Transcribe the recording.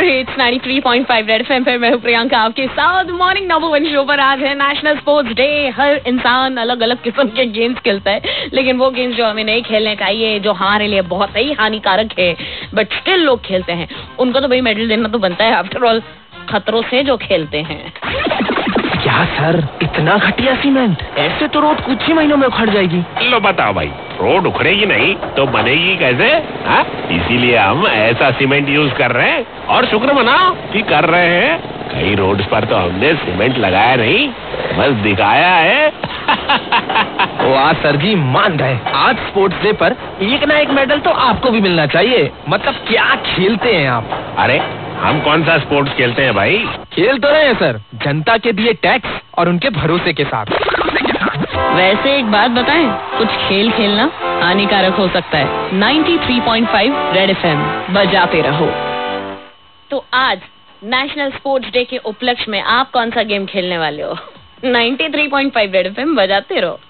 Hits 93.5 red FM पर मैं हूँ प्रियंका आपके साथ। मॉर्निंग नंबर 1 शो पर आज है नेशनल स्पोर्ट्स डे। हर इंसान अलग अलग किस्म के गेम्स खेलता है, लेकिन वो गेम्स जो हमें नहीं खेलने चाहिए, जो हमारे लिए बहुत ही हानिकारक है, बट स्टिल लोग खेलते हैं, उनको तो भाई मेडल देना तो बनता है। आफ्टर ऑल खतरों से जो खेलते हैं। क्या सर, इतना घटिया सीमेंट? ऐसे तो रोड कुछ ही महीनों में उखड़ जाएगी। लो बताओ भाई, रोड उखड़ेगी नहीं तो बनेगी कैसे? इसीलिए हम ऐसा सीमेंट यूज कर रहे हैं और शुक्र मनाओ कि कर रहे हैं। कई रोड्स पर तो हमने सीमेंट लगाया नहीं, बस दिखाया है। वाह सर जी, मान गए। आज स्पोर्ट्स डे पर एक ना एक मेडल तो आपको भी मिलना चाहिए। मतलब क्या खेलते हैं आप? अरे हम कौन सा स्पोर्ट्स खेलते हैं भाई? खेल तो रहे हैं सर, जनता के दिए टैक्स और उनके भरोसे के साथ। वैसे एक बात बताएं, कुछ खेल खेलना हानिकारक हो सकता है। 93.5 रेड एफएम बजाते रहो। तो आज नेशनल स्पोर्ट्स डे के उपलक्ष्य में आप कौन सा गेम खेलने वाले हो? 93.5 रेड एफएम बजाते रहो।